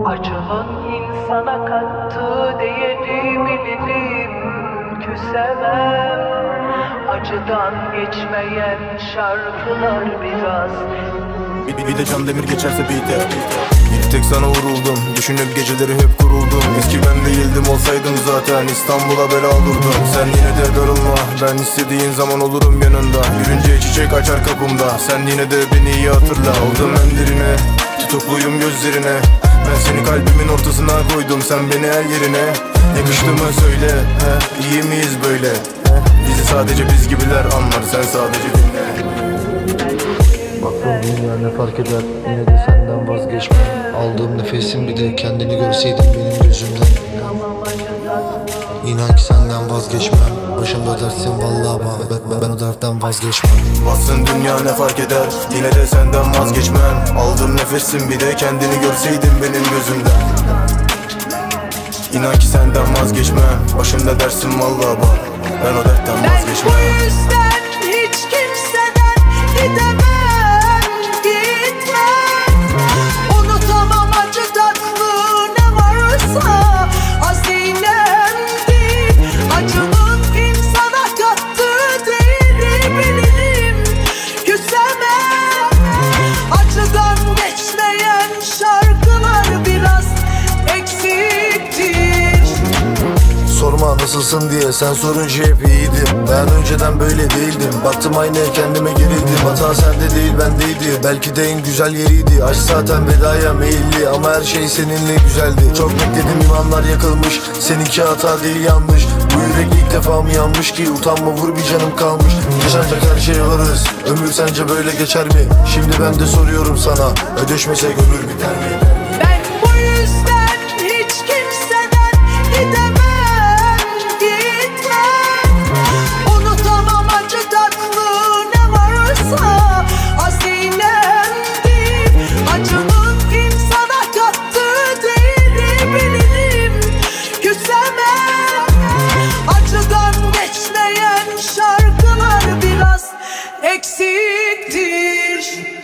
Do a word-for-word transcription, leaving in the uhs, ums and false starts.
Acının insana kattığı değeri bilirim, küsemem. Acıdan geçmeyen şarkılar biraz. Bir, bir de Can Demir geçerse beat'e. Bir tek sana vuruldum, düşünüp geceleri hep kuruldum. Eski ben değildim, olsaydım zaten İstanbul'a bela olurdum. Sen yine de darılma, ben istediğin zaman olurum yanında. Gülünce çiçek açar kapımda, sen yine de beni iyi hatırla. Aldım ellerine, tutukluyum gözlerine. Ben seni kalbimin ortasına koydum, sen beni el yerine. Yakıştı mı söyle, he, iyi miyiz böyle? He, bizi sadece biz gibiler anlar, sen sadece dinle. Baktım dünya ne fark eder, yine de senden vazgeçmem. Aldığım nefesin bir de kendini görseydin benim gözümden. İnan ki senden vazgeçmem. Başımda dersin vallahi ben, ben, ben o dertten vazgeçmem. Baksın dünya ne fark eder, yine de senden vazgeçmem. Aldığım nefesin bir de kendini görseydin benim gözümden. İnan ki senden vazgeçmem. Başımda dersin vallahi bak, ben o dertten vazgeçmem. Ben bu yüzden hiç kimseden gidemem. Sorma nasılsın diye, sen sorunca hep iyiydim. Ben önceden böyle değildim, baktım aynaya kendime gerildim. Hata sende değil bendeydi, belki de en güzel yeriydi. Aşk zaten vedaya meyilli ama her şey seninle güzeldi. Çok bekledim, imanlar yakılmış, seninki hata değil yanlış. Bu yürek ilk defa mı yanmış ki, utanma vur bir canım kalmış. Yaşanacak her şey varız, ömür sence böyle geçer mi? Şimdi ben de soruyorum sana, ödeşmesek ömür biter mi? Ben bu yüzden hiç kimseden gidemem. Acıdan geçmeyen şarkılar biraz eksiktir.